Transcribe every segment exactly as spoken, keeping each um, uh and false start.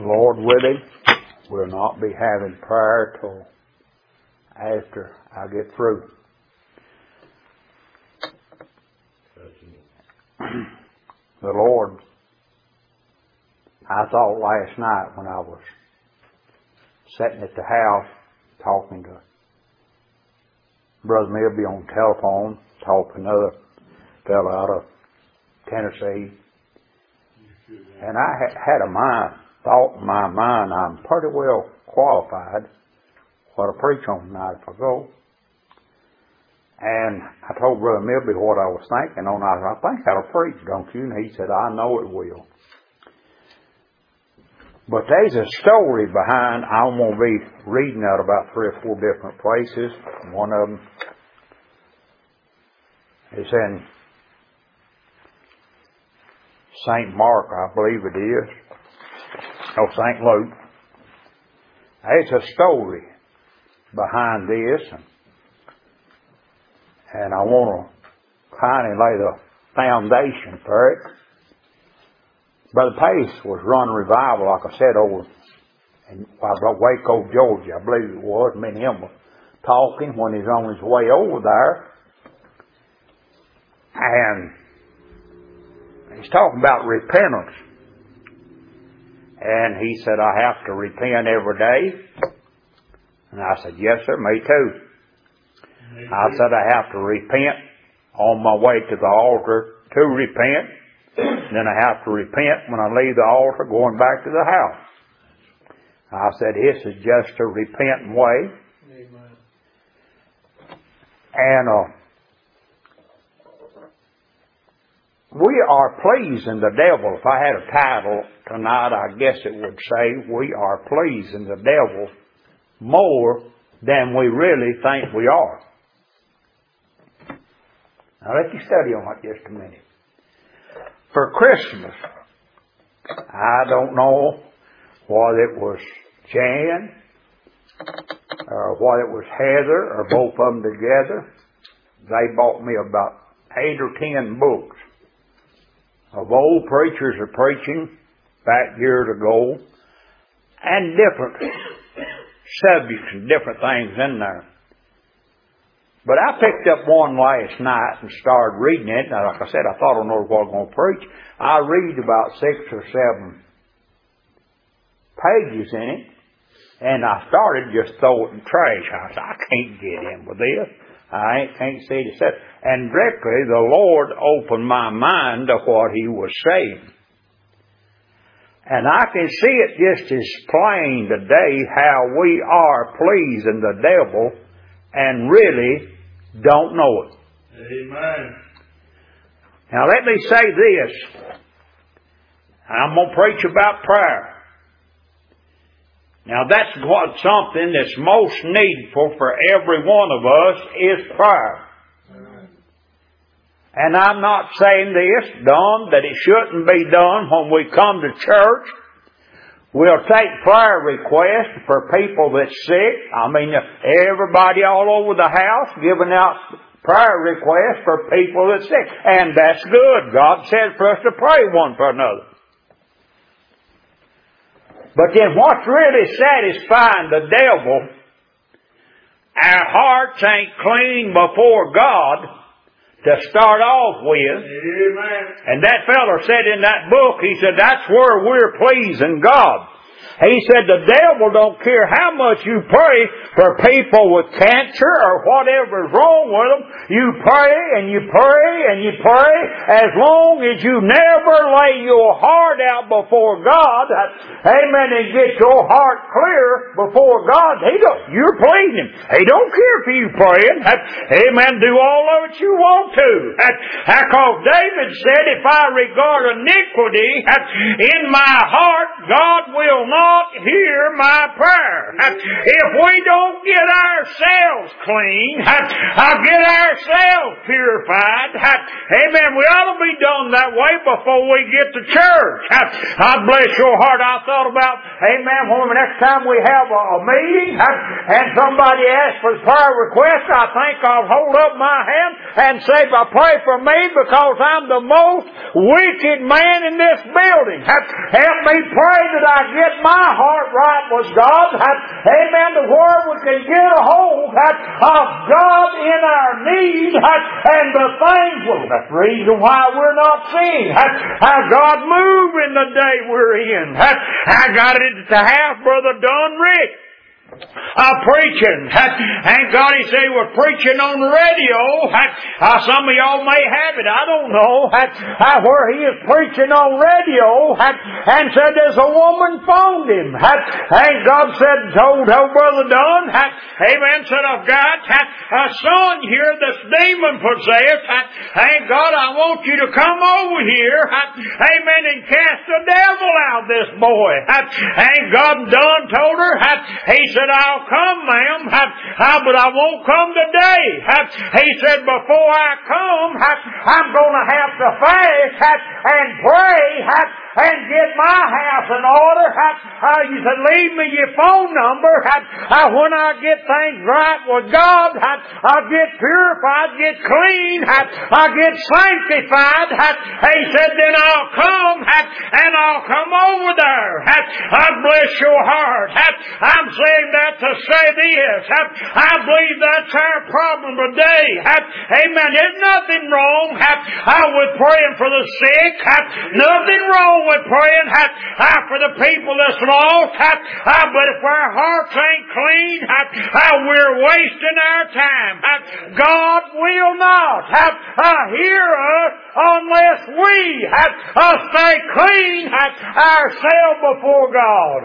Lord willing, we'll not be having prayer till after I get through. The Lord, I thought last night when I was sitting at the house talking to Brother Milby on the telephone, talking to another fellow out of Tennessee, and I had a mind, thought in my mind I'm pretty well qualified for to preach on tonight if I go. And I told Brother Milby what I was thinking on. I said, I think that'll preach, don't you? And he said, I know it will. But there's a story behind, I'm going to be reading out about three or four different places. One of them is in Saint Mark, I believe it is. Oh, Saint Luke. There's a story behind this. And I want to kind of lay the foundation for it. Brother Pace was running revival, like I said, over in Waco, Georgia, I believe it was. Me and him were talking when he was on his way over there. And he's talking about repentance. And he said, I have to repent every day. And I said, yes, sir, me too. I said, I have to repent on my way to the altar to repent. Then I have to repent when I leave the altar going back to the house. I said, this is just a repentant way. Amen. And uh, we are pleasing the devil. If I had a title tonight, I guess it would say, we are pleasing the devil more than we really think we are. Now let you study on it just a minute. For Christmas, I don't know whether it was Jan or whether it was Heather or both of them together. They bought me about eight or ten books of old preachers are preaching back years ago and different subjects and different things in there. But I picked up one last night and started reading it. Now, like I said, I thought I know what I was going to preach. I read about six or seven pages in it, and I started just throwing it in the trash. I said, I can't get in with this. I ain't, can't see the stuff. And directly, the Lord opened my mind to what He was saying. And I can see it just as plain today how we are pleasing the devil and really don't know it. Amen. Now let me say this. I'm going to preach about prayer. Now that's what something that's most needful for every one of us is prayer. Amen. And I'm not saying this done that it shouldn't be done when we come to church. We'll take prayer requests for people that's sick. I mean, everybody all over the house giving out prayer requests for people that's sick. And that's good. God says for us to pray one for another. But then what's really satisfying the devil, our hearts ain't clean before God to start off with. Amen. And that fellow said in that book, he said, that's where we're pleasing God. He said the devil don't care how much you pray for people with cancer or whatever's wrong with them. You pray and you pray and you pray as long as you never lay your heart out before God. Amen. And get your heart clear before God. He don't, you're pleasing. He don't care if you praying. Amen. Do all of it you want to. Because David said, if I regard iniquity in my heart, God will not hear my prayer. If we don't get ourselves clean, get ourselves purified, amen, we ought to be done that way before we get to church. God bless your heart. I thought about, amen, when the next time we have a, a meeting and somebody asks for a prayer request, I think I'll hold up my hand and say, pray for me because I'm the most wicked man in this building. Help me pray that I get my heart right with God. Amen. To where we can get a hold of God in our need and the things. Well, that's the reason why we're not seeing how God move in the day we're in. I got it at the house, Brother Don Rick. Uh, preaching. Thank God he said he was preaching on the radio. Uh, some of y'all may have it. I don't know. Uh, where he is preaching on radio uh, and said there's a woman phoned him. Uh, thank God said, told her Brother Don, uh, amen, said, I've got uh, a son here that's demon possessed. Uh, thank God I want you to come over here. Uh, amen, and cast the devil out of this boy. Uh, thank God Don told her. Uh, he said, I'll come, ma'am, but I won't come today. He said, before I come, I'm going to have to fast and pray and get my house in order. You said, leave me your phone number. When I get things right with God, I'll get purified, get clean, I'll get sanctified. He said, then I'll come and I'll come over there. I bless your heart. I'm saying that to say this. I believe that's our problem today. Amen. There's nothing wrong with praying for the sick. Nothing wrong with praying for the people that's lost. But if our hearts ain't clean, we're wasting our time. God will not hear us unless we stay clean ourselves before God.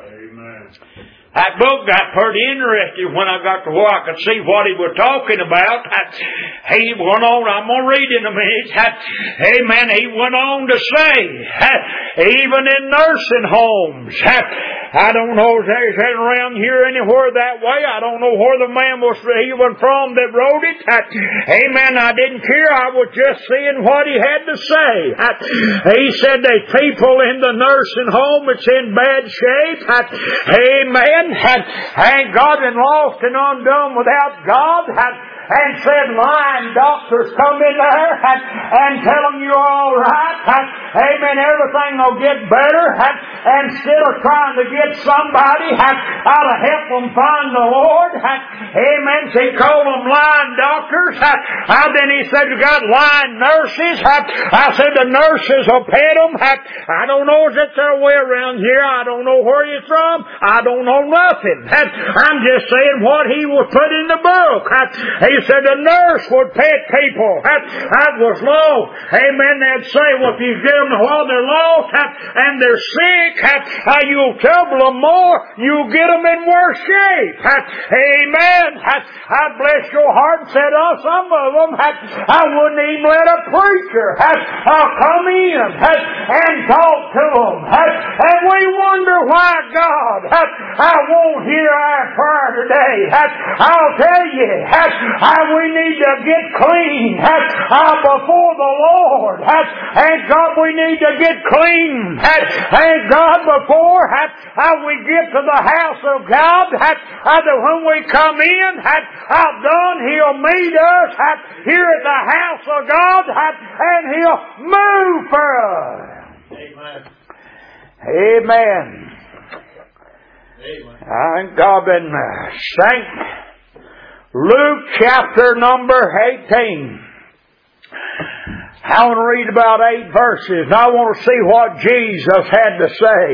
That book got pretty interesting when I got to where I could see what he was talking about. He went on, I'm going to read in a minute. Amen. He went on to say, even in nursing homes, I don't know if there's anything around here anywhere that way. I don't know where the man was even from that wrote it. Amen. I didn't care. I was just seeing what he had to say. He said there's people in the nursing home that's in bad shape. Amen. Ain't God been lost and undone without God? And said lying doctors come in there and, and tell them you're all right. Amen. Everything will get better. And instead of trying to get somebody out to help them find the Lord. Amen. So he called them lying doctors. And then he said you got lying nurses. I said the nurses will pet them. I don't know if it's their way around here. I don't know where you're from. I don't know nothing. I'm just saying what he was put in the book. He said the nurse would pet people. That, that was lost. Amen. They'd say, well, if you give them while they're lost and they're sick, you'll trouble them more. You'll get them in worse shape. Amen. I bless your heart and said, oh, some of them, I wouldn't even let a preacher come in and talk to them. And we wonder why God I won't hear our prayer today. I'll tell you, we need to get clean before the Lord. And God, we need to get clean. And God, before we get to the house of God, that when we come in, done, He'll meet us here at the house of God, and He'll move for us. Amen. Amen. Amen. And God been thanked. Luke chapter number eighteen. I want to read about eight verses, and I want to see what Jesus had to say.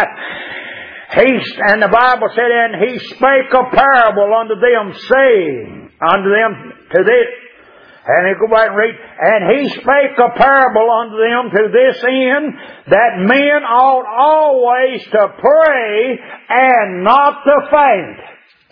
He, and the Bible said, and He spake a parable unto them, saying, unto them to this, and he go back and read, and He spake a parable unto them to this end, that men ought always to pray and not to faint.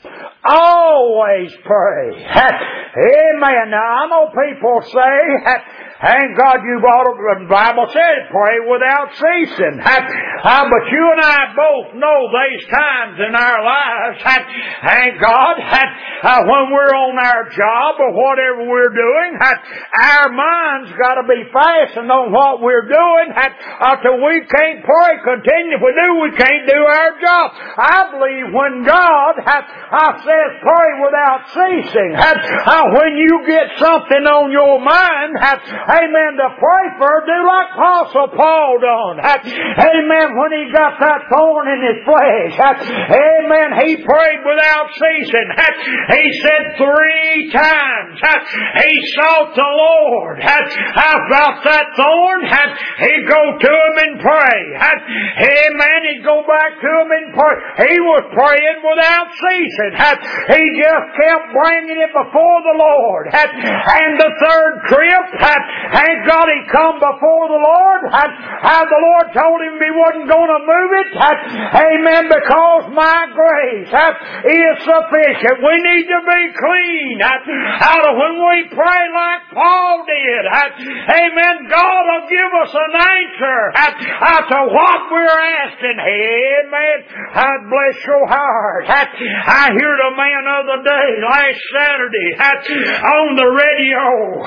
Always pray. Amen. Now, I know people say, thank God you brought it. The Bible said, pray without ceasing. Uh, but you and I both know there's times in our lives, thank God, uh, when we're on our job or whatever we're doing, our mind's got to be fastened on what we're doing until we can't pray. Continue. If we do, we can't do our job. I believe when God uh, says pray without ceasing, uh, when you get something on your mind, uh, amen, to pray for her, do like Apostle Paul done. Amen, when he got that thorn in his flesh. Amen, he prayed without ceasing. He said three times he sought the Lord about that thorn. He'd go to him and pray. Amen, he'd go back to him and pray. He was praying without ceasing. He just kept bringing it before the Lord. And the third trip, thank God he come before the Lord. How the Lord told him he wasn't going to move it. Amen, because my grace is sufficient. We need to be clean out of when we pray like Paul did. Amen, God will give us an answer to what we're asking. Amen, God bless your heart. I heard a man the other day, last Saturday, on the radio.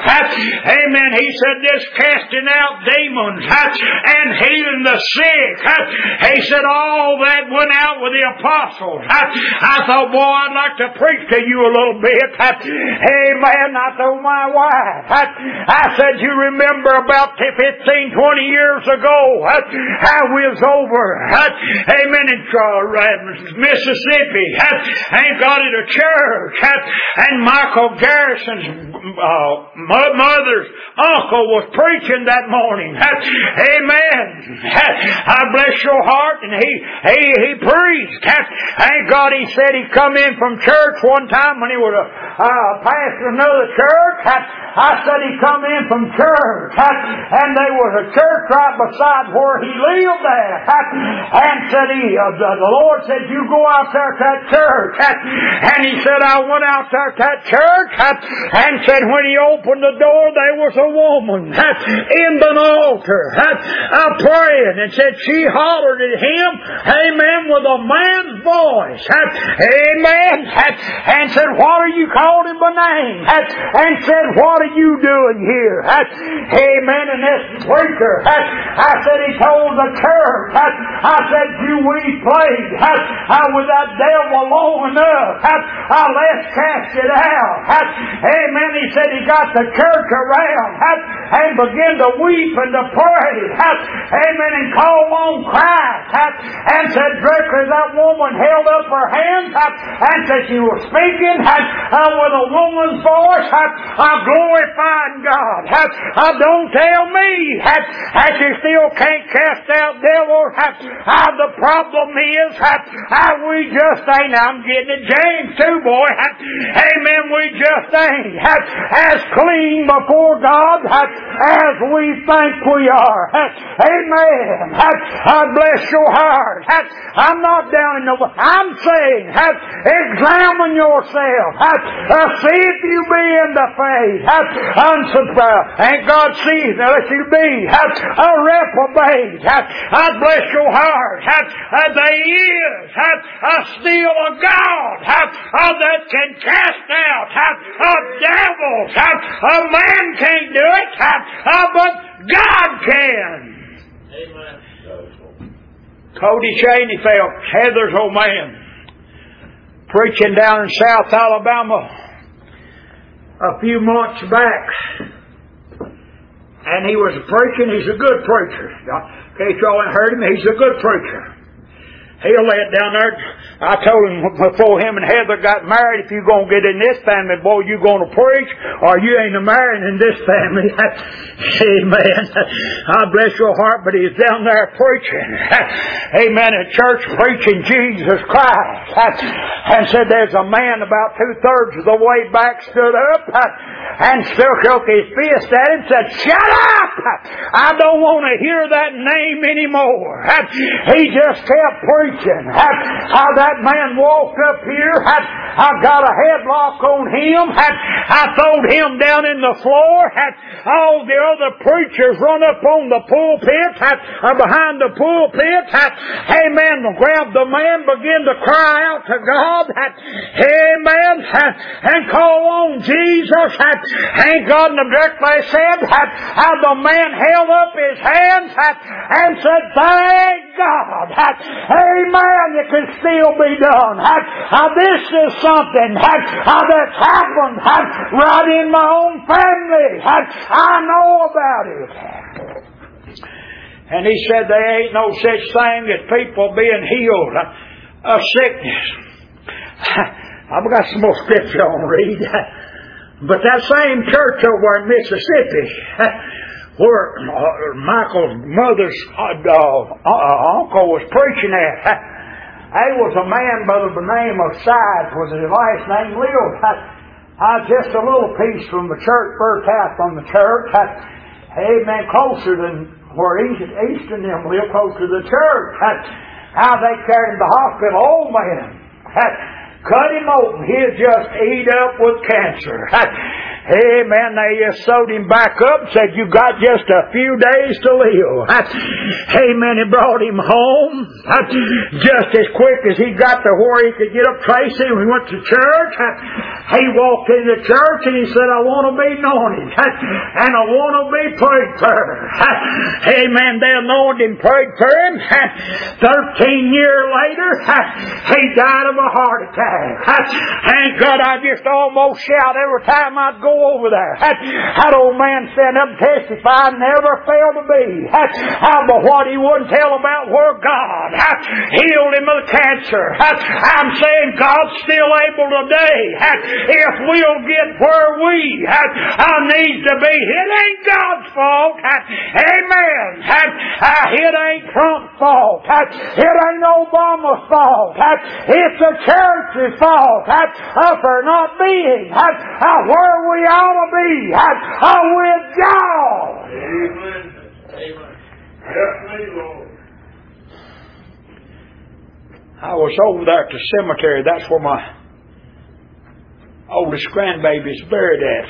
Amen, he said this casting out demons and healing the sick. He said all that went out with the apostles. I thought, boy, I'd like to preach to you a little bit. Amen, I told my wife. I said, you remember about fifteen, twenty years ago how we was over, amen, in Mississippi, and got at a church, and Michael Garrison's uh, mother's uncle was preaching that morning. Amen. I bless your heart, and he he he preached. Thank God, he said he come in from church one time when he was a uh, pastor of another church. I said he come in from church, and there was a church right beside where he lived at, and said he, uh, the, the Lord said, you go out there to that church, and he said, I went out there to that church, and said when he opened the door, there was a woman in the altar, uh, praying, and said she hollered at him, amen, with a man's voice, amen, and said, what are you called him by name, and said, what are you doing here? Amen. And this preacher, I said, he told the church, I said, you we played with that devil long enough. Let's cast it out. Amen. He said he got the church around and began to weep and to pray. Amen. And call on Christ. And said, directly that woman held up her hands and said she was speaking with a woman's voice. I glorifying God. Uh, don't tell me that you still can't cast out devils. Uh, the problem is uh, we just ain't. I'm getting it, James too, boy. Uh, amen. We just ain't uh, as clean before God uh, as we think we are. Uh, amen. Uh, uh, bless your heart. Uh, I'm not down in the. I'm saying, uh, examine yourself. Uh, uh, see if you be in the faith. Uh, Unsurprised. Ain't God sees unless you be a reprobate. I bless your heart. There is a still a God that can cast out devils. A man can't do it, but God can. Amen. Cody Cheney felt Heather's old man preaching down in South Alabama a few months back, and he was preaching. He's a good preacher. In case y'all ain't heard him, he's a good preacher. He'll lay it down there. I told him before him and Heather got married, if you're going to get in this family, boy, you're going to preach, or you ain't marrying in this family. Amen. I bless your heart, but he's down there preaching. Amen. In church preaching Jesus Christ. And said there's a man about two-thirds of the way back stood up and still shook his fist at him and said, shut up! I don't want to hear that name anymore. He just kept preaching. How that man walked up here, I got a headlock on him. I throwed him down in the floor. All the other preachers run up on the pulpit, behind the pulpit. Amen. Grabbed the man, began to cry out to God. Amen. And call on Jesus. Thank God. And directly said, how the man held up his hands and said, thank God. God. Amen. It can still be done. This is something that's happened right in my own family. I know about it. And he said there ain't no such thing as people being healed of sickness. I've got some more scripture on read. But that same church over in Mississippi, where uh, Michael's mother's uh, uh, uncle was preaching at, there was a man by the name of Sides, was his last name, lived. I, I just a little piece from the church, first half from the church. I, amen, closer than where East, East and them live, closer to the church. I, how they carried him to the hospital, old man. I, cut him open. He'd just eat up with cancer. Amen. They just sewed him back up and said, you got just a few days to live. Amen. He brought him home just as quick as he got to where he could get up Tracy. We went to church. He walked in the church and he said, I want to be anointed. And I want to be prayed for. Amen. They anointed him, prayed for him. Thirteen years later, he died of a heart attack. Thank God, I just almost shout every time I'd go over there. That old man stand up and testify, never failed to be. But what he wouldn't tell about where God healed him of cancer. I'm saying God's still able today. If we'll get where we need to be. It ain't God's fault. Amen. It ain't Trump's fault. It ain't Obama's fault. It's the church's fault for not being where we ought to be with God. Amen. Amen. Help me, Lord. I was over there at the cemetery. That's where my oldest grandbaby's buried at.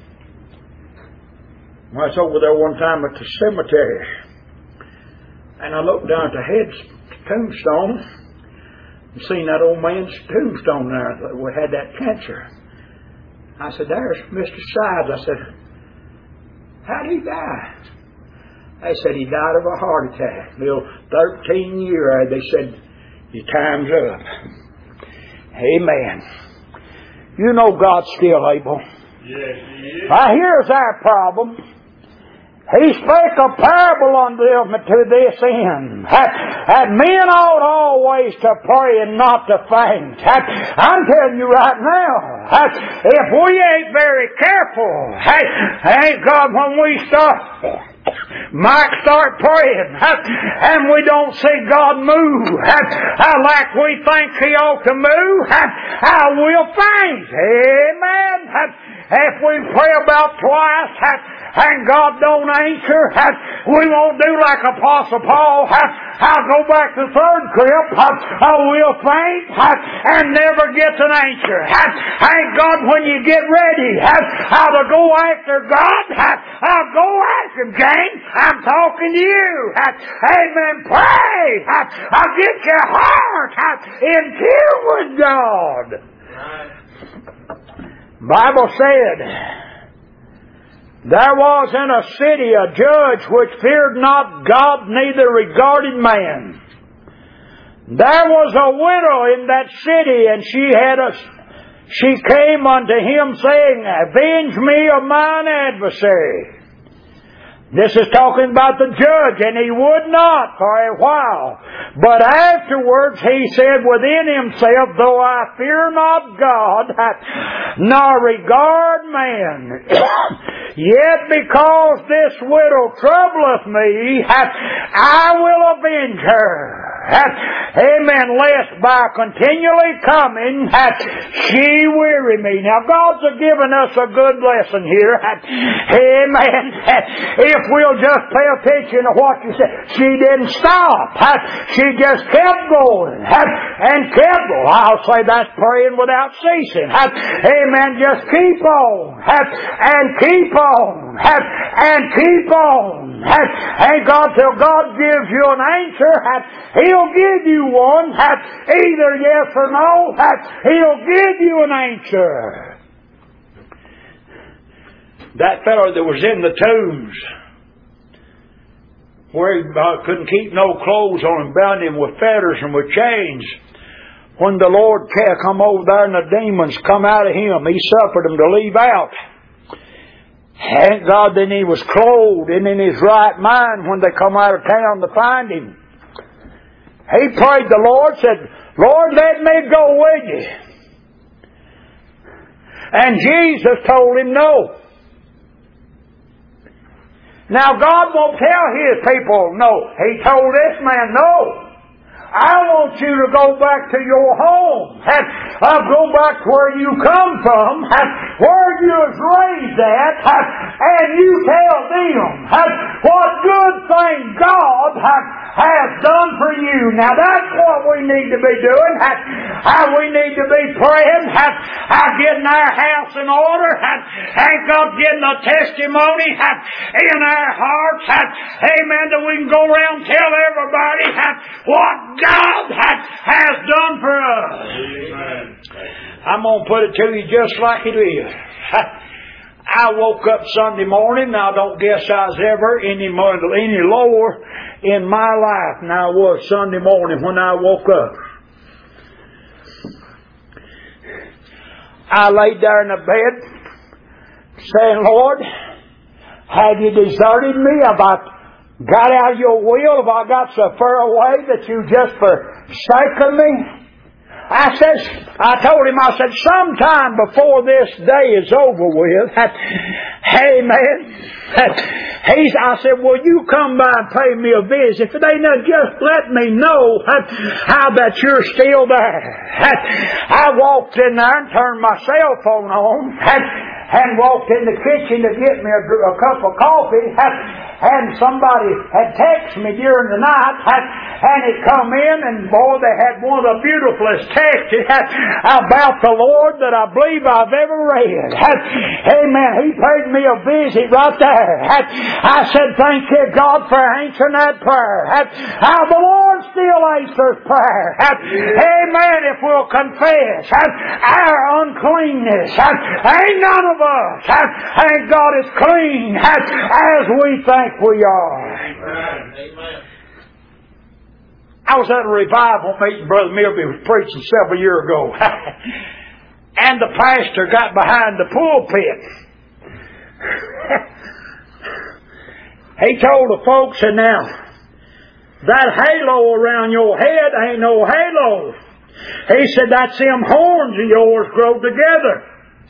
I was over there one time at the cemetery, and I looked down at the head tombstone and seen that old man's tombstone there that we had that cancer. I said, there's Mister Sides. I said, how did he die? They said he died of a heart attack. Little thirteen year, they said, your time's up. Amen. You know God's still able. Yes, He is. Now here's our problem. He spake a parable unto them to this end, that men ought always to pray and not to faint. I'm telling you right now, if we ain't very careful, ain't God, when we start, might start praying, and we don't see God move like we think He ought to move, we'll faint. Amen. If we pray about twice and God don't answer, we won't do like Apostle Paul. I'll go back to the third trip. We'll faint and never get an answer. Thank God when you get ready to go after God, I'll go after Him, James. I'm talking to you. Amen. Pray. I'll get your heart in tune with God. Bible said, there was in a city a judge which feared not God, neither regarded man. There was a widow in that city, and she had a, she came unto him saying, avenge me of mine adversary. This is talking about the judge, and he would not for a while. But afterwards he said within himself, though I fear not God, nor regard man, yet because this widow troubleth me, I will avenge her. Amen. Lest by continually coming, she weary me. Now God's given us a good lesson here. Amen. If we'll just pay attention to what you said. She didn't stop. She just kept going. And kept going. I'll say that's praying without ceasing. Amen. Just keep on. And keep on. And keep on. And God, till God gives you an answer, He'll give you one. Either yes or no. He'll give you an answer. That fellow that was in the tombs, where he uh, couldn't keep no clothes on him, bound him with fetters and with chains. When the Lord come over there and the demons come out of him, He suffered them to leave out. Thank God then he was clothed and in his right mind when they come out of town to find him. He prayed the Lord, said, Lord, let me go with you. And Jesus told him no. Now God won't tell His people no. He told this man no. I want you to go back to your home. I'll go back to where you come from, where you was raised at, and you tell them what good thing God has done for you. Now that's what we need to be doing. How we need to be praying, getting our house in order, and God getting a testimony in our hearts. Amen. That we can go around and tell everybody what God has done for us. Amen. I'm going to put it to you just like it is. I woke up Sunday morning. I don't guess I was ever any more, any lower in my life than I was Sunday morning when I woke up. I laid there in the bed saying, Lord, have you deserted me? Have I got out of your will? Have I got so far away that you just forsaken me? I said, I told him, I said, sometime before this day is over with, amen. He's, I said, will you come by and pay me a visit? If they not just let me know how that you're still there. I walked in there and turned my cell phone on and walked in the kitchen to get me a, a cup of coffee. And somebody had texted me during the night, and it come in, and boy, they had one of the beautifulest texts about the Lord that I believe I've ever read. Amen. He paid me a visit right there. I said, thank you, God, for answering that prayer. How the Lord still answers prayer. Amen. If we'll confess our uncleanness, ain't none of us, thank God, is clean as we think we are. Amen. I was at a revival meeting Brother Milby was preaching several years ago. And the pastor got behind the pulpit. He told the folks, and now, that halo around your head ain't no halo. He said, that's them horns of yours grow together.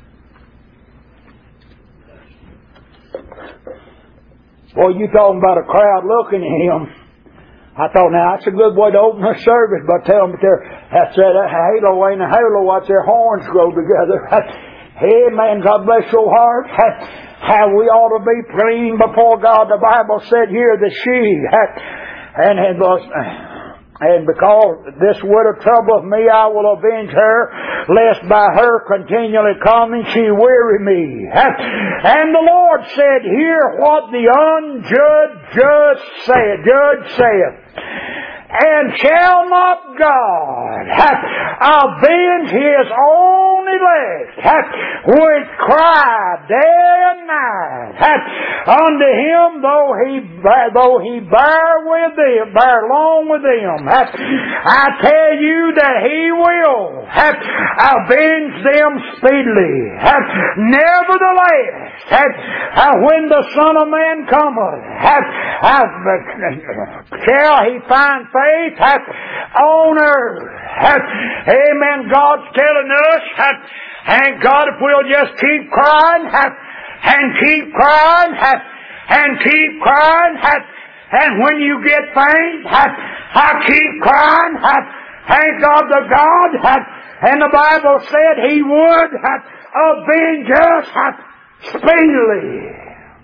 Boy, you talking about a crowd looking at him. I thought, now, that's a good way to open a service by telling them that that halo ain't a halo, that's their horns grow together. Hey, man, God bless your heart. How we ought to be clean before God. The Bible said here that she, and it was... And because this widow troubleth me, I will avenge her, lest by her continually coming she weary me. And the Lord said, hear what the unjudged judge saith, judge saith. And shall not God avenge His own elect, which cry day and night unto Him, though He though He bear with them, bear long with them? I tell you that He will avenge them speedily. Nevertheless, when the Son of Man cometh, shall He find faith on earth? Amen. God's telling us, and God, if we'll just keep crying, and keep crying, and keep crying, and when you get faint, I keep crying, thank God to God, and the Bible said He would avenge us speedily.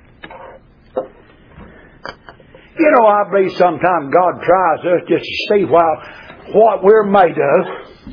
You know, I believe sometimes God tries us just to see while what we're made of.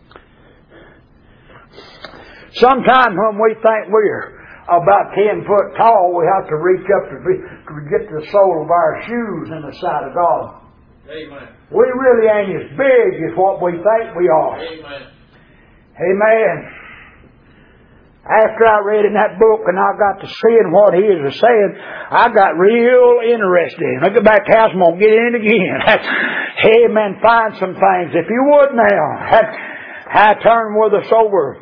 Sometimes when we think we're about ten foot tall, we have to reach up to, be, to get the sole of our shoes in the sight of God. Amen. We really ain't as big as what we think we are. Amen. Amen. After I read in that book and I got to seeing what he was saying, I got real interested in it. I get back to the house, I'm going to get in again. Amen. Find some things. If you would now, I turn with us over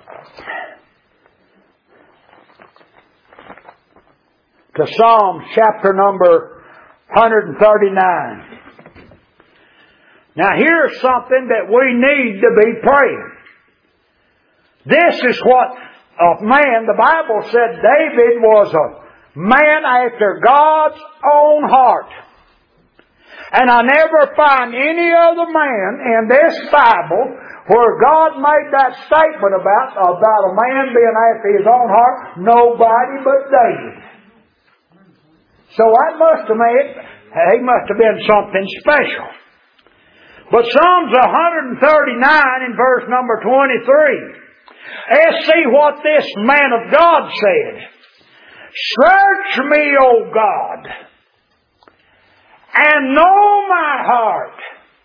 to Psalms chapter number one thirty-nine. Now here's something that we need to be praying. This is what a man, the Bible said David was a man after God's own heart. And I never find any other man in this Bible where God made that statement about, about a man being after his own heart. Nobody but David. So that must have made, he must have been something special. But Psalms one thirty-nine in verse number twenty-three. Let's see what this man of God said. Search me, O God, and know my heart.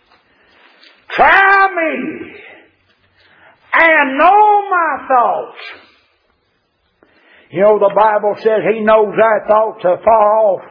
Try me, and know my thoughts. You know, the Bible says He knows our thoughts are far off.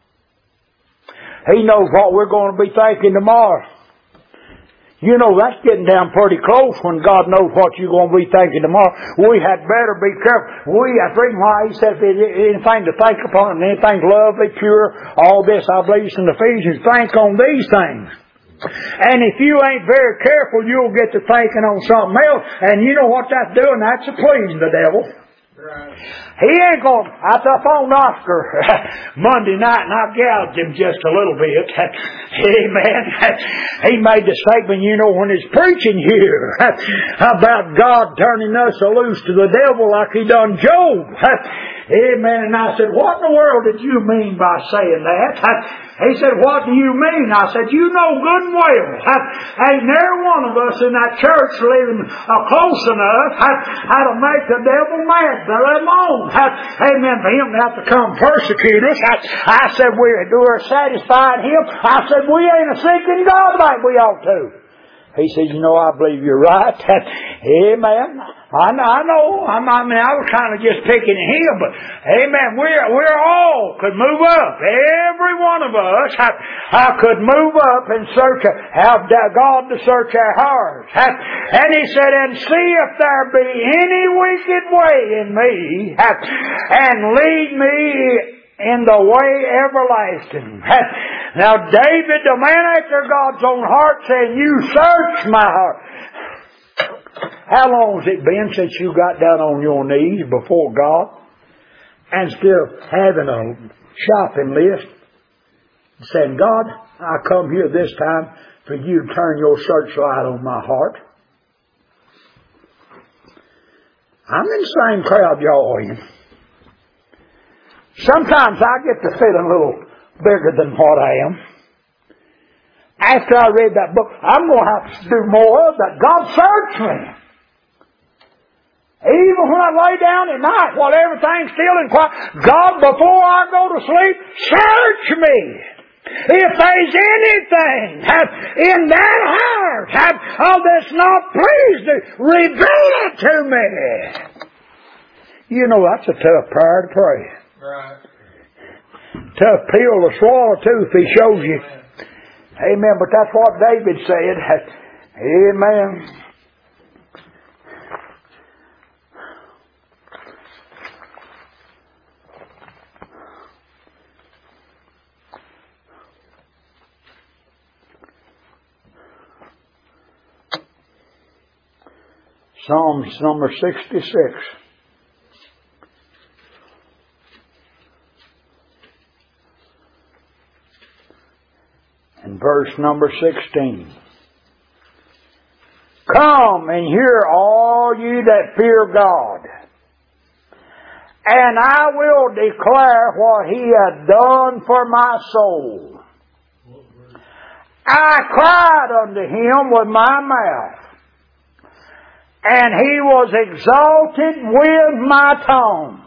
He knows what we're going to be thinking tomorrow. You know, that's getting down pretty close when God knows what you're going to be thinking tomorrow. We had better be careful. We, that's the reason why He says anything to think upon, and anything lovely, pure, all this, I believe it's in Ephesians, think on these things. And if you ain't very careful, you'll get to thinking on something else, and you know what that's doing? That's a pleasing the devil. Right. He ain't going. I phoned Oscar Monday night and I gouged him just a little bit. Amen. He made the statement, you know, when he's preaching here about God turning us loose to the devil like He done Job. Amen. And I said, what in the world did you mean by saying that? He said, what do you mean? I said, you know good and well. Ain't there one of us in that church living uh, close enough how to make the devil mad to let him on. Amen. For him to have to come persecute us. I, I said, we're, we're satisfying Him. I said, we ain't a seeking God like we ought to. He said, you know, I believe you're right. Amen. I know, I know. I mean, I was kind of just picking at him, but amen. We're, we're all could move up. Every one of us I, I could move up and search, have God to search our hearts. And He said, and see if there be any wicked way in me, and lead me in the way everlasting. Now David, the man after God's own heart, saying, you search my heart. How long has it been since you got down on your knees before God and still having a shopping list saying, God, I come here this time for you to turn your searchlight on my heart? I'm in the same crowd y'all are in. Sometimes I get to feeling a little bigger than what I am. After I read that book, I'm going to have to do more of that. God search me. Even when I lay down at night while everything's still and quiet, God, before I go to sleep, search me. If there's anything in that heart oh, that's not pleased, reveal it to me. You know, that's a tough prayer to pray. Right. Tough pill to swallow too if He shows you. Amen. But that's what David said. Amen. Psalms number sixty-six. And verse number sixteen. Come and hear all you that fear God, and I will declare what He hath done for my soul. I cried unto Him with my mouth, and He was exalted with my tongue.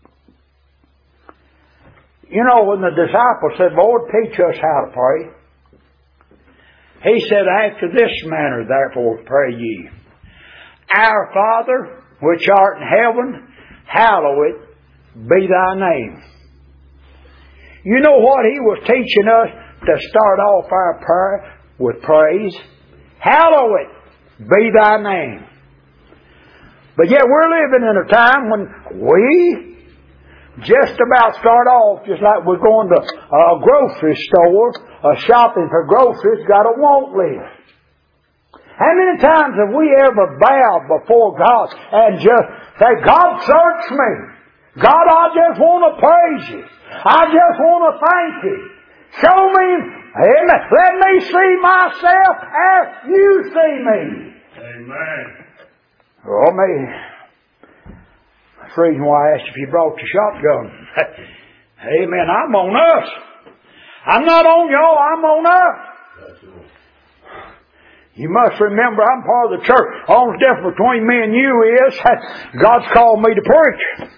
You know, when the disciples said, Lord, teach us how to pray, He said, after this manner, therefore, pray ye. Our Father, which art in heaven, hallowed be thy name. You know what he was teaching us to start off our prayer with praise? Hallowed be thy name. But yet we're living in a time when we just about start off just like we're going to a grocery store, a shopping for groceries, got a want list. How many times have we ever bowed before God and just say, God, search me. God, I just want to praise you. I just want to thank you. Show me, amen. Let me see myself as you see me. Amen. Oh, man. That's the reason why I asked if you brought the shotgun. Amen. I'm on us. I'm not on y'all. I'm on us. You must remember I'm part of the church. The only difference between me and you is God's called me to preach.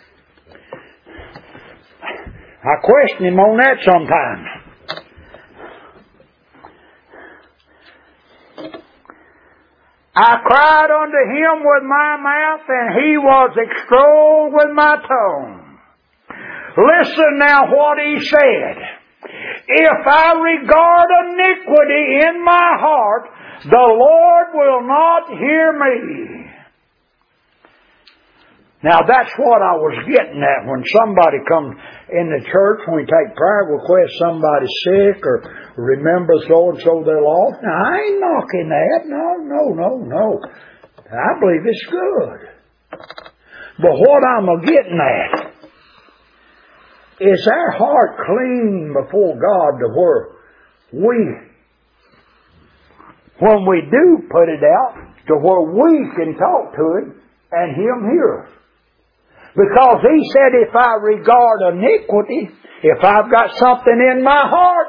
I question Him on that sometimes. I cried unto Him with my mouth, and He was extolled with my tongue. Listen now what He said. If I regard iniquity in my heart, the Lord will not hear me. Now that's what I was getting at when somebody comes in the church, when we take prayer requests, somebody's sick or remember so and so they're lost. Now I ain't knocking that. No, no, no, no. I believe it's good. But what I'm getting at is our heart clean before God to where we, when we do put it out, to where we can talk to Him and Him hear us. Because He said, if I regard iniquity, if I've got something in my heart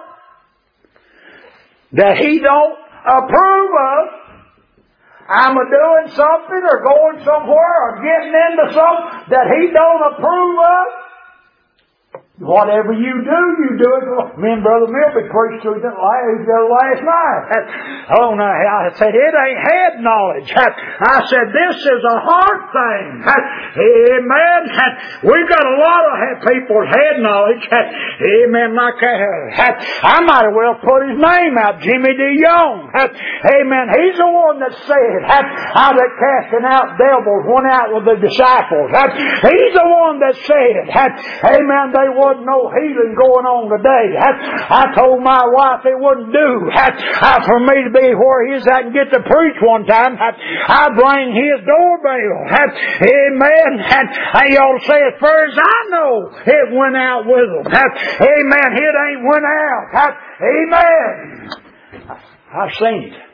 that He don't approve of, I'm a doing something or going somewhere or getting into something that He don't approve of, whatever you do, you do it. Me and Brother Milby preached to the last night. Oh, no, I said, it ain't head knowledge. I said, this is a heart thing. Amen. We've got a lot of people's head knowledge. Amen. Like I might as well put his name out, Jimmy D. Young. Amen. He's the one that said, how that casting out devils went out with the disciples. He's the one that said, amen, they were no healing going on today. I, I told my wife it wouldn't do I, I, for me to be where he is at and get to preach one time. I, I'd ring his doorbell. I, amen. I, you ought to say, as far as I know, it went out with them. I, amen. It ain't went out. I, amen. I've seen it.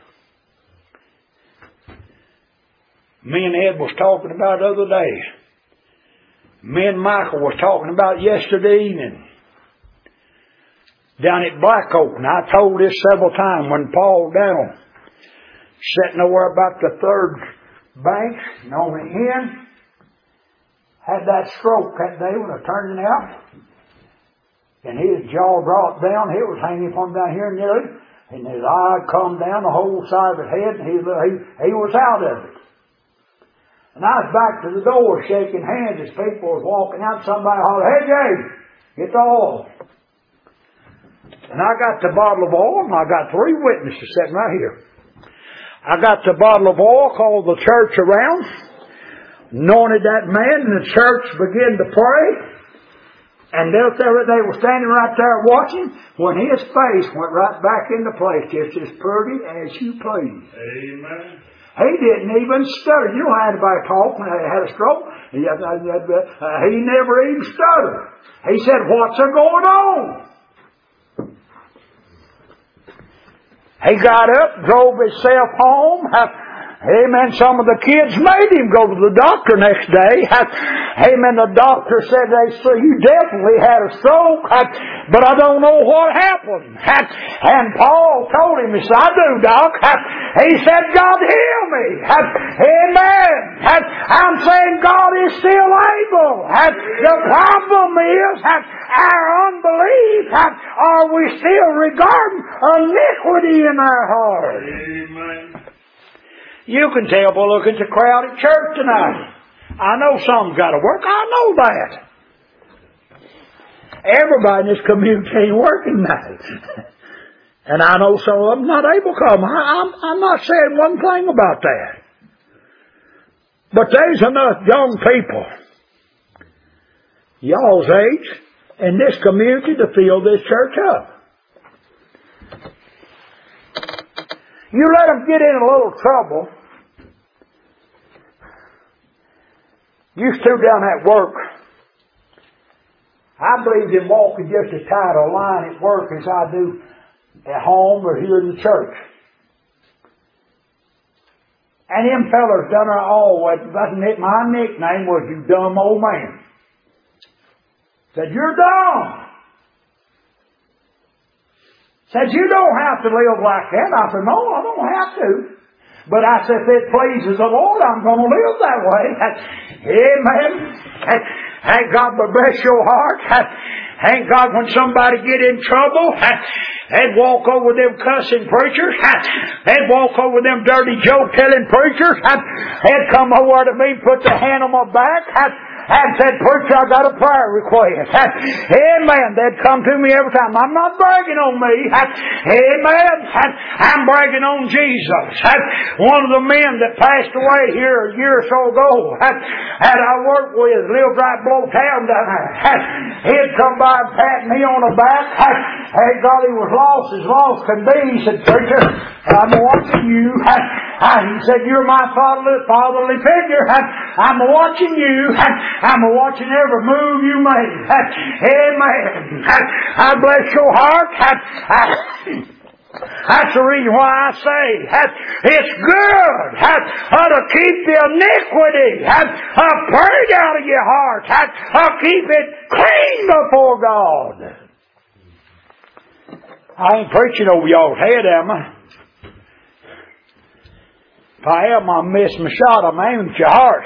Me and Ed was talking about the other day. Me and Michael was talking about yesterday evening down at Black Oak. And I told this several times when Paul Daniel sitting over about the third bank and on the end had that stroke that day when I turned it out. And his jaw dropped down. It was hanging from down here nearly. And his eye come down the whole side of his head. And he, he, he was out of it. And I was back to the door shaking hands as people was walking out. Somebody hollered, hey, Jay, get the oil. And I got the bottle of oil, and I got three witnesses sitting right here. I got the bottle of oil, called the church around, anointed that man, and the church began to pray. And they were standing right there watching when his face went right back into place, just as pretty as you please. Amen. He didn't even stutter. You know how anybody talk when they had a stroke? He, uh, uh, he never even stuttered. He said, what's going on? He got up, drove himself home. Amen. Some of the kids made him go to the doctor next day. Amen. The doctor said, they said, you definitely had a stroke, but I don't know what happened. And Paul told him, he said, I do, Doc. He said, God heal me. Amen. I'm saying God is still able. The problem is our unbelief. Are we still regarding iniquity in our heart? Amen. You can tell by looking at the crowd at church tonight. I know some's got to work. I know that. Everybody in this community ain't working now. And I know some of them not able to come. I, I'm, I'm not saying one thing about that. But there's enough young people, y'all's age, in this community to fill this church up. You let them get in a little trouble. You stood down at work. I believe in walking just as tight a line at work as I do at home or here in the church. And them fellers done it all. My nickname was "You Dumb Old Man." Said, "You're dumb." Said, "You don't have to live like that." I said, "No, I don't have to. But I said, if it pleases the Lord, I'm going to live that way." Amen. Thank God, but bless your heart. Thank God when somebody get in trouble, they'd walk over them cussing preachers. They'd walk over them dirty joke-telling preachers. They'd come over to me, put their hand on my back, and said, "Preacher, I got a prayer request." Amen. They'd come to me every time. I'm not bragging on me. Amen. I'm bragging on Jesus. One of the men that passed away here a year or so ago, that I worked with, lived right below town down there. He'd come by and pat me on the back. Thank God he was lost as lost can be. He said, "Preacher, I'm watching you." He said, "You're my fatherly, fatherly figure. I'm watching you. I'm watching every move you make." Amen. I bless your heart. That's the reason why I say it's good to keep the iniquity purged out of your heart. To keep it clean before God. I ain't preaching over y'all's head, am I? If I am, I miss my shot. I'm aiming at your heart.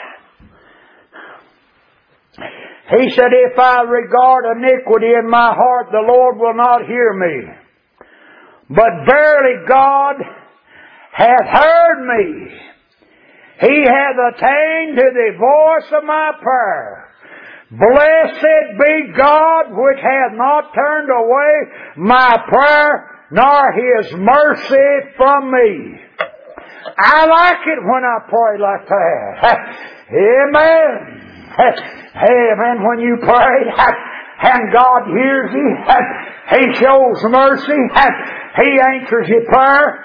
He said, "If I regard iniquity in my heart, the Lord will not hear me. But verily God hath heard me. He hath attained to the voice of my prayer. Blessed be God which hath not turned away my prayer, nor His mercy from me." I like it when I pray like that. Amen. Amen. When you pray and God hears you, He shows mercy, He answers your prayer.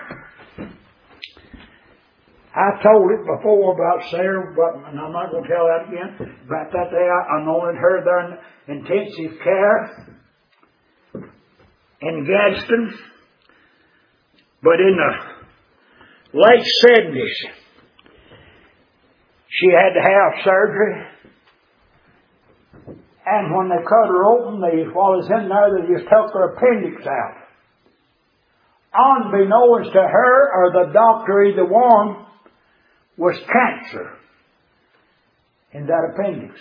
I told it before about Sarah, but and I'm not going to tell that again. About that day, I anointed her there in intensive care in Gadsden. But in the late seventies, she had to have surgery. And when they cut her open, they, while it's in there, they just took her appendix out. Unbeknownst to her or the doctor, either one, was cancer in that appendix.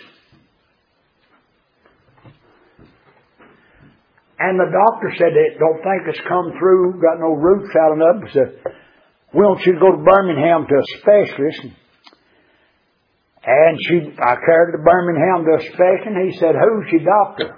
And the doctor said they don't think it's come through, got no roots out enough. He said, "We want you to go to Birmingham to a specialist." And she, I carried her to Birmingham to a specialist, and he said, "Who's your doctor?"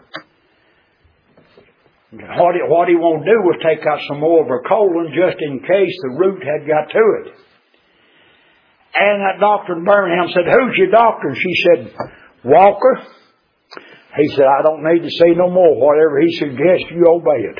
What he, what he won't do was take out some more of her colon just in case the root had got to it. And that doctor in Birmingham said, "Who's your doctor?" And she said, "Walker." He said, "I don't need to say no more. Whatever he suggests, you obey it."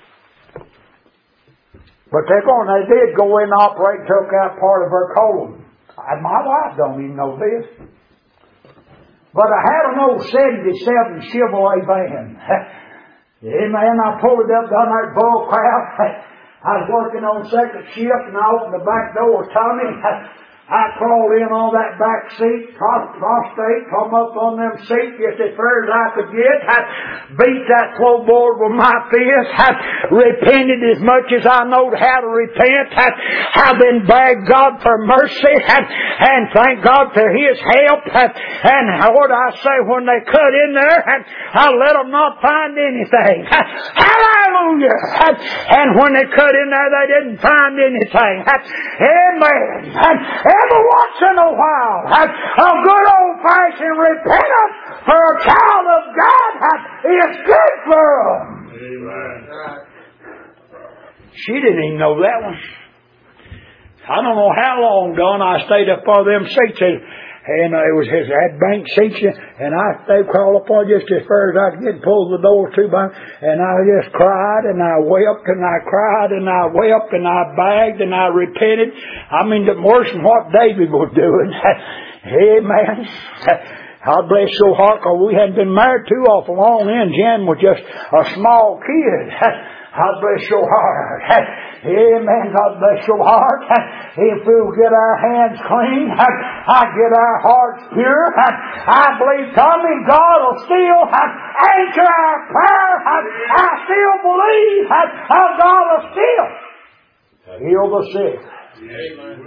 But they're going, they did go in and operate and took out part of her colon. And my wife don't even know this. But I had an old seventy-seven Chevrolet van. Amen. I pulled it up down there at Bull Crab. I was working on second shift and I opened the back door. Tommy, I crawled in on that back seat, prostrate, come up on them seats just as far as I could get. I beat that floorboard with my fist. I repented as much as I know how to repent. I, I've been begging God for mercy and, and thank God for His help. And what I say, when they cut in there, I let them not find anything. Hallelujah! And when they cut in there, they didn't find anything. Amen. every once in a while, a good old-fashioned repentance for a child of God is good for them. Amen. She didn't even know that one. I don't know how long, Don, I stayed up on them seats, and uh, it was his had bank seats, and I they crawled up on just as far as I could get and pulled the door to by, and I just cried, and I wept, and I cried, and I wept, and I begged, and I repented. I mean, worse than what David was doing. Amen. God bless your heart, because we hadn't been married too awful long then. Jen was just a small kid. God bless your heart. Amen. God bless your heart. If we'll get our hands clean, I get our hearts pure, I believe, Tommy, God will still answer our prayer. I still believe God will still heal the sick. Amen.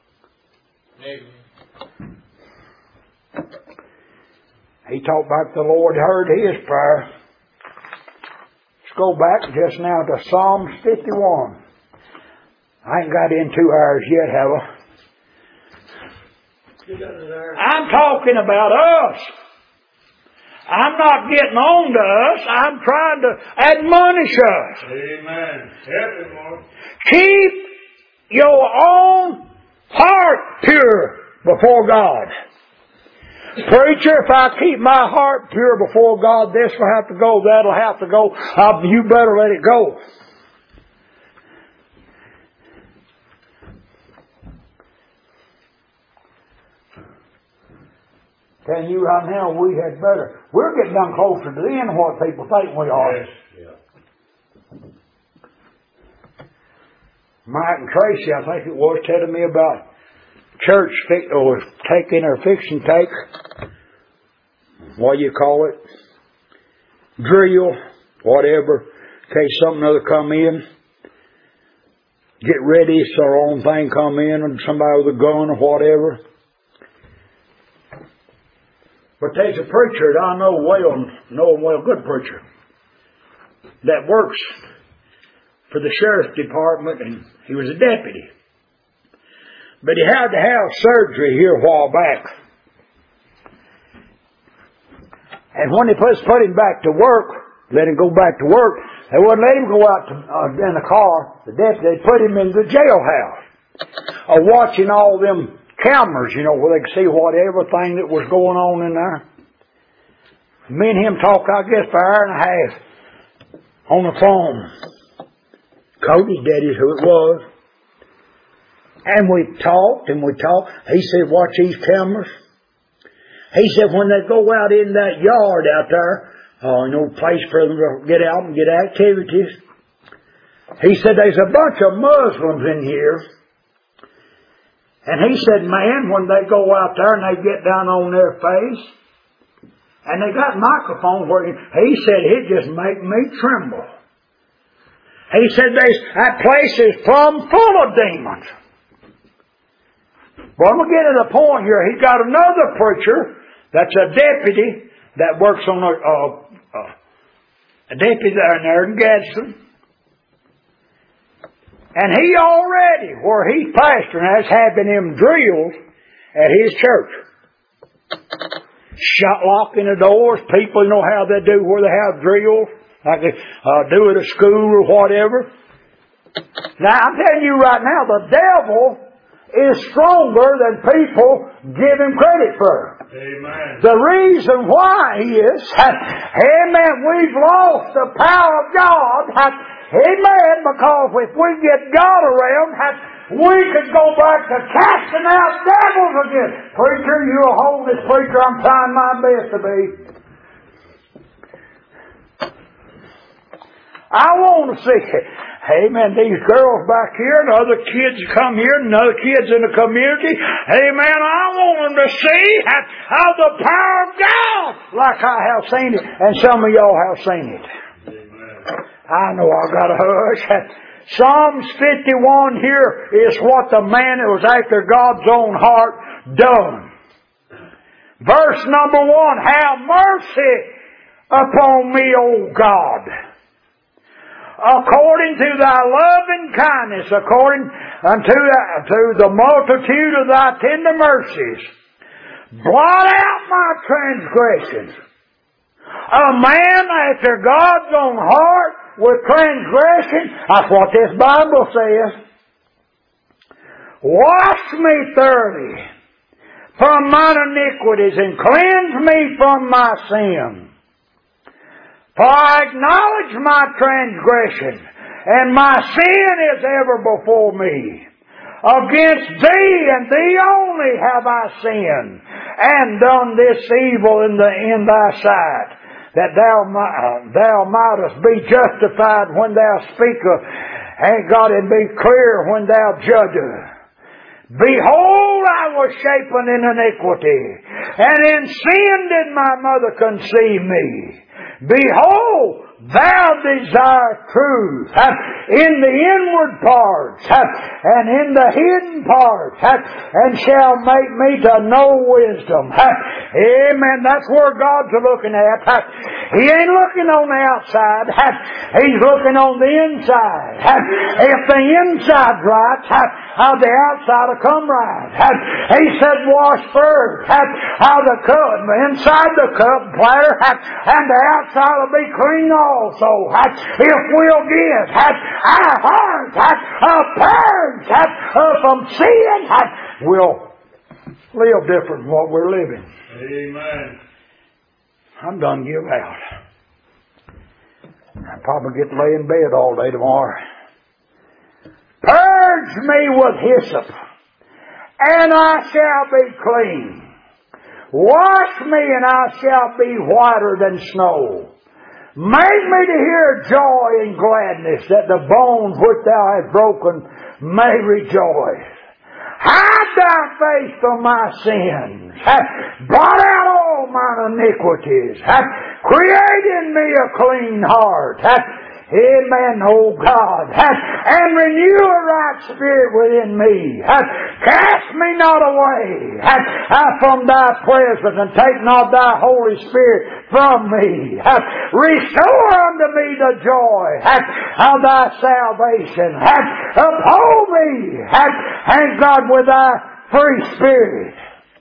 Amen. He talked about the Lord heard his prayer. Let's go back just now to Psalms fifty-one. I ain't got in two hours yet, have I? I'm talking about us. I'm not getting on to us. I'm trying to admonish us. Amen. Help him, Lord. Keep your own heart pure before God. Preacher, if I keep my heart pure before God, this will have to go, that'll have to go. Uh, you better let it go. Telling you right now, we had better. We're getting down closer to the end of what people think we are. Yes. Yeah. Mike and Tracy, I think it was, telling me about church fi- or taking or fixing take, what do you call it, drill, whatever, in case something other come in, get ready so our own thing come in, and somebody with a gun or whatever. But there's a preacher that I know well, know him well, good preacher, that works for the sheriff's department, and he was a deputy. But he had to have surgery here a while back. And when they put, put him back to work, let him go back to work, they wouldn't let him go out to, uh, in the car, the deputy. They put him in the jailhouse, uh, watching all them cameras, you know, where they could see what everything that was going on in there. Me and him talked, I guess, for an hour and a half on the phone. Cody's daddy's who it was. And we talked and we talked. He said, watch these cameras. He said, when they go out in that yard out there, uh, you know, place for them to get out and get activities. He said, there's a bunch of Muslims in here. And he said, man, when they go out there and they get down on their face, and they got microphones where he, he said, it just make me tremble. He said, that place is plumb full of demons. Well, I'm going to get to the point here. He's got another preacher that's a deputy that works on a, a, a deputy there in Gadsden. And he already, where he's pastoring, has having them drills at his church. Shot locking the doors. People know how they do where they have drills. Like they uh, do at a school or whatever. Now, I'm telling you right now, the devil is stronger than people give him credit for. Amen. The reason why is, amen, we've lost the power of God. Amen, because if we get God around, we could go back to casting out devils again. Preacher, you're a holy preacher. I'm trying my best to be. I want to see it. Amen. These girls back here and other kids come here and other kids in the community. Amen. I want them to see how the power of God, like I have seen it, and some of y'all have seen it. Amen. I know I got to hush. Psalms fifty-one here is what the man that was after God's own heart done. Verse number one, have mercy upon me, O God, according to thy loving kindness, according unto to the multitude of thy tender mercies, blot out my transgressions. A man after God's own heart with transgression, that's what this Bible says. Wash me thoroughly from mine iniquities and cleanse me from my sin. For I acknowledge my transgression, and my sin is ever before me. Against thee and thee only have I sinned, and done this evil in the in thy sight, that thou uh, thou mightest be justified when thou speakest, and God, and be clear when thou judgest. Behold, I was shapen in iniquity, and in sin did my mother conceive me. Behold, thou desire truth in the inward parts and in the hidden parts, and shall make me to know wisdom. Amen. That's where God's looking at. He ain't looking on the outside. He's looking on the inside. If the inside's right, how the outside will come right. He said, wash first how the cup, inside the cup platter, and the outside will be clean also. If we'll get our hearts purged from sin, we'll live different than what we're living. Amen. I'm done give out. I'll probably get to lay in bed all day tomorrow. Purge me with hyssop, and I shall be clean. Wash me, and I shall be whiter than snow. Make me to hear joy and gladness, that the bones which thou hast broken may rejoice. Hide thy face from my sins. Blot out all mine iniquities. Create in me a clean heart. Amen, oh God. And renew a right spirit within me. Cast me not away from thy presence, and take not thy Holy Spirit from me. Restore unto me the joy of thy salvation. Uphold me, thank God, with thy free spirit.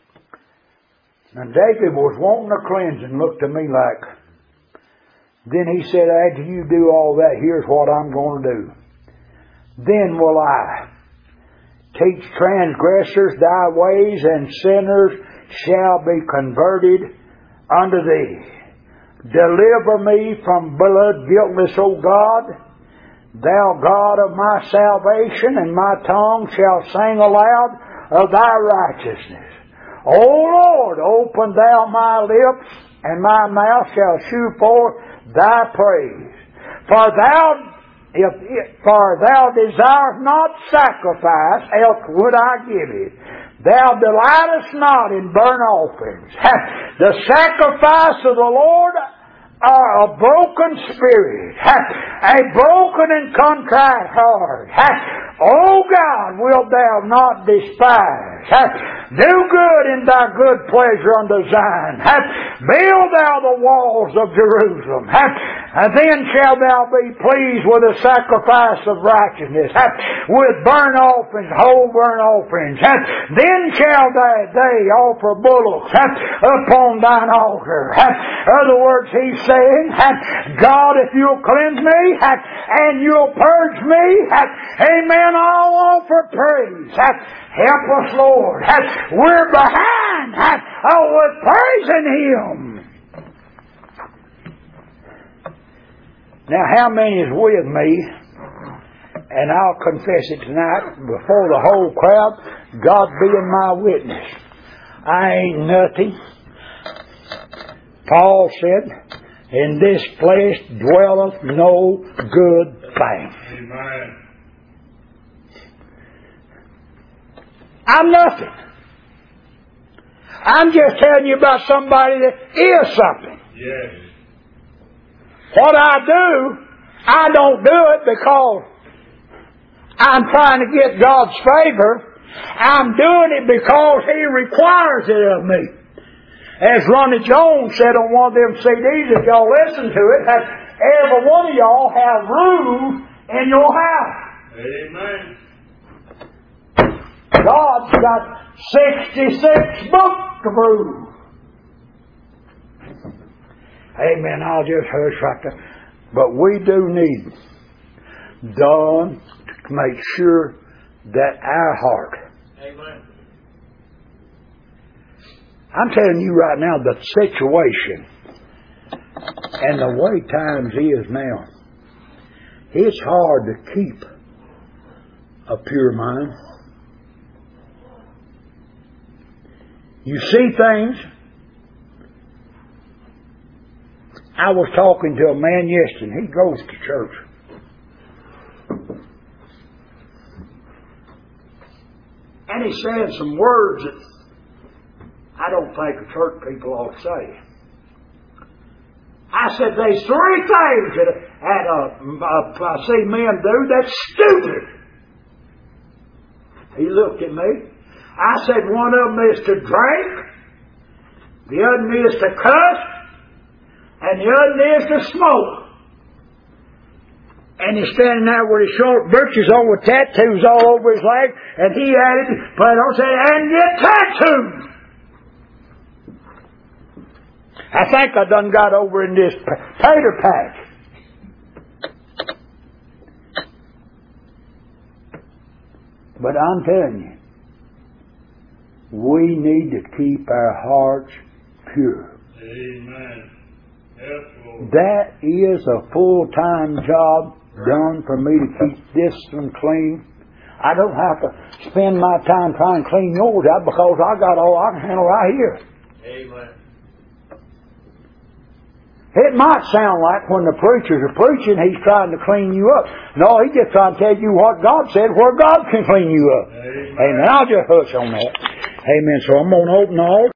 And David was wanting a cleansing, looked to me like, then he said, after you do all that, here's what I'm going to do. Then will I teach transgressors thy ways, and sinners shall be converted unto thee. Deliver me from blood guiltless, O God, thou God of my salvation, and my tongue shall sing aloud of thy righteousness. O Lord, open thou my lips, and my mouth shall shew forth thy praise. For thou, if for thou desirest not sacrifice, else would I give it. Thou delightest not in burnt offerings. The sacrifice of the Lord are a broken spirit, a broken and contrite heart. O God, wilt thou not despise? Do good in thy good pleasure unto Zion. Build thou the walls of Jerusalem. And then shalt thou be pleased with the sacrifice of righteousness, with burnt offerings, whole burnt offerings. Then shall they, they offer bullocks upon thine altar. In other words, he's saying, God, if you'll cleanse me and you'll purge me, amen, I'll offer praise. Help us, Lord. We're behind oh, with praising Him. Now, how many is with me? And I'll confess it tonight before the whole crowd, God being my witness. I ain't nothing. Paul said, in this flesh dwelleth no good thing. Amen. I'm nothing. I'm just telling you about somebody that is something. Yes. What I do, I don't do it because I'm trying to get God's favor. I'm doing it because He requires it of me. As Ronnie Jones said on one of them C Ds, if y'all listen to it, that every one of y'all have roof in your house. Amen. God's got sixty-six books to prove. Amen. I'll just hush right there. But we do need done to make sure that our heart. Amen. I'm telling you right now, the situation and the way times is now, it's hard to keep a pure mind. You see things. I was talking to a man yesterday. He goes to church. And he said some words that I don't think the church people ought to say. I said, there's three things that, that uh, uh, I see men do that's stupid. He looked at me. I said, one of them is to drink, the other is to cuss, and the other is to smoke. And he's standing there with his short breeches on with tattoos all over his leg, and he added, but don't say, and get tattoos. I think I done got over in this tater patch. But I'm telling you, we need to keep our hearts pure. Amen. Yes, Lord. That is a full-time job done for me to keep this one clean. I don't have to spend my time trying to clean yours out because I got all I can handle right here. Amen. It might sound like when the preachers are preaching, he's trying to clean you up. No, he's just trying to tell you what God said, where God can clean you up. Amen. Amen. I'll just hush on that. Amen. So I'm going to open the altar.